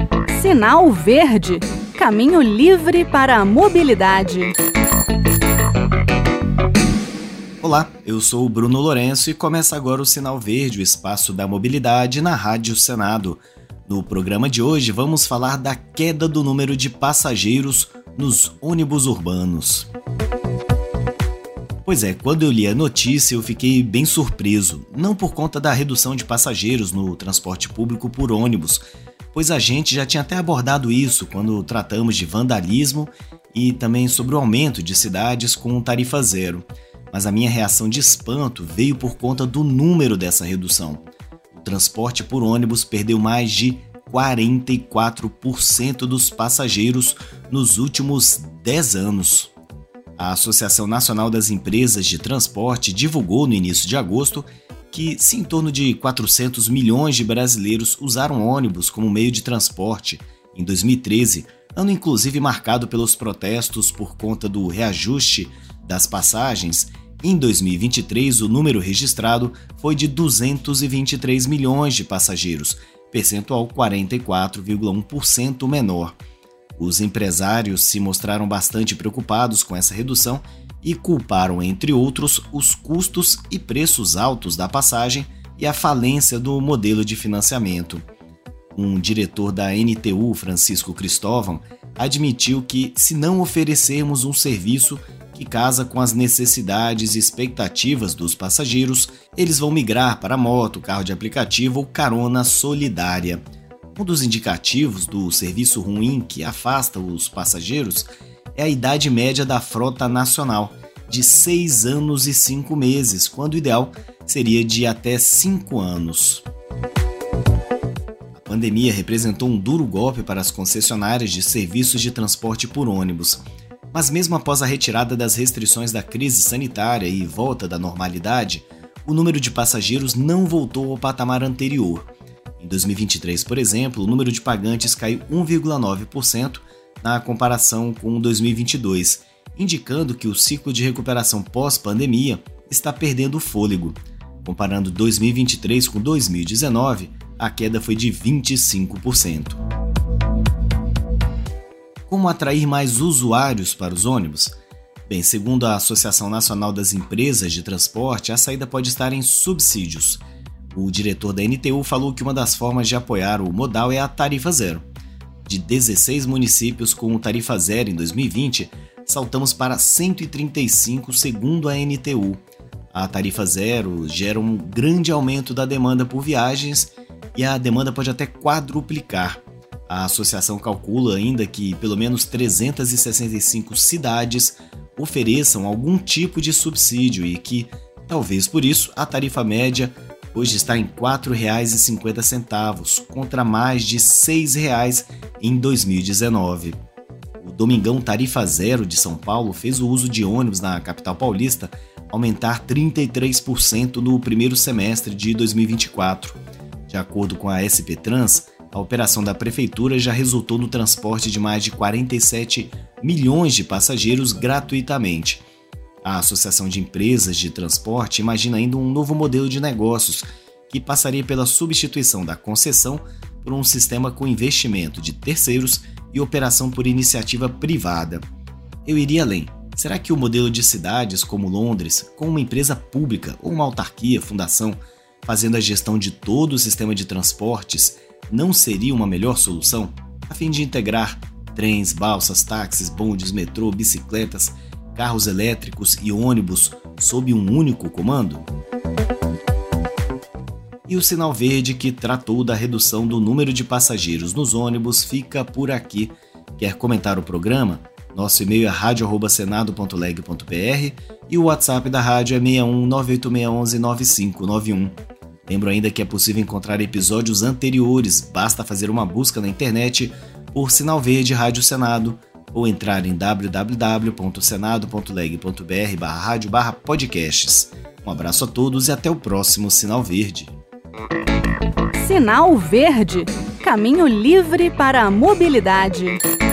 Sinal Verde, caminho livre para a mobilidade. Olá, eu sou o Bruno Lourenço e começa agora o Sinal Verde, o espaço da mobilidade na Rádio Senado. No programa de hoje vamos falar da queda do número de passageiros nos ônibus urbanos. Pois é, quando eu li a notícia eu fiquei bem surpreso, não por conta da redução de passageiros no transporte público por ônibus, pois a gente já tinha até abordado isso quando tratamos de vandalismo e também sobre o aumento de cidades com tarifa zero. Mas a minha reação de espanto veio por conta do número dessa redução. O transporte por ônibus perdeu mais de 44% dos passageiros nos últimos 10 anos. A Associação Nacional das Empresas de Transporte divulgou no início de agosto que, se em torno de 400 milhões de brasileiros usaram ônibus como meio de transporte em 2013, ano inclusive marcado pelos protestos por conta do reajuste das passagens, em 2023 o número registrado foi de 223 milhões de passageiros, percentual 44,1% menor. Os empresários se mostraram bastante preocupados com essa redução e culparam, entre outros, os custos e preços altos da passagem e a falência do modelo de financiamento. Um diretor da NTU, Francisco Cristóvão, admitiu que, se não oferecermos um serviço que casa com as necessidades e expectativas dos passageiros, eles vão migrar para moto, carro de aplicativo ou carona solidária. Um dos indicativos do serviço ruim que afasta os passageiros é a idade média da frota nacional, de 6 anos e 5 meses, quando o ideal seria de até 5 anos. A pandemia representou um duro golpe para as concessionárias de serviços de transporte por ônibus. Mas mesmo após a retirada das restrições da crise sanitária e volta da normalidade, o número de passageiros não voltou ao patamar anterior. Em 2023, por exemplo, o número de pagantes caiu 1,9% na comparação com 2022, indicando que o ciclo de recuperação pós-pandemia está perdendo fôlego. Comparando 2023 com 2019, a queda foi de 25%. Como atrair mais usuários para os ônibus? Bem, segundo a Associação Nacional das Empresas de Transporte, a saída pode estar em subsídios. O diretor da NTU falou que uma das formas de apoiar o modal é a tarifa zero. De 16 municípios com tarifa zero em 2020, saltamos para 135 segundo a NTU. A tarifa zero gera um grande aumento da demanda por viagens e a demanda pode até quadruplicar. A associação calcula ainda que pelo menos 365 cidades ofereçam algum tipo de subsídio e que, talvez por isso, a tarifa média hoje está em R$ 4,50, contra mais de R$ 6,00 em 2019. O Domingão Tarifa Zero de São Paulo fez o uso de ônibus na capital paulista aumentar 33% no primeiro semestre de 2024. De acordo com a SP Trans, a operação da prefeitura já resultou no transporte de mais de 47 milhões de passageiros gratuitamente. A Associação de Empresas de Transporte imagina ainda um novo modelo de negócios que passaria pela substituição da concessão por um sistema com investimento de terceiros e operação por iniciativa privada. Eu iria além. Será que o modelo de cidades como Londres, com uma empresa pública ou uma autarquia, fundação, fazendo a gestão de todo o sistema de transportes, não seria uma melhor solução, a fim de integrar trens, balsas, táxis, bondes, metrô, bicicletas, carros elétricos e ônibus sob um único comando? E o Sinal Verde, que tratou da redução do número de passageiros nos ônibus, fica por aqui. Quer comentar o programa? Nosso e-mail é radio@senado.leg.br e o WhatsApp da rádio é 61 98611 9591. Lembro ainda que é possível encontrar episódios anteriores, basta fazer uma busca na internet por Sinal Verde Rádio Senado ou entrar em www.senado.leg.br/radio/podcasts. Um abraço a todos e até o próximo Sinal Verde. Sinal Verde, caminho livre para a mobilidade.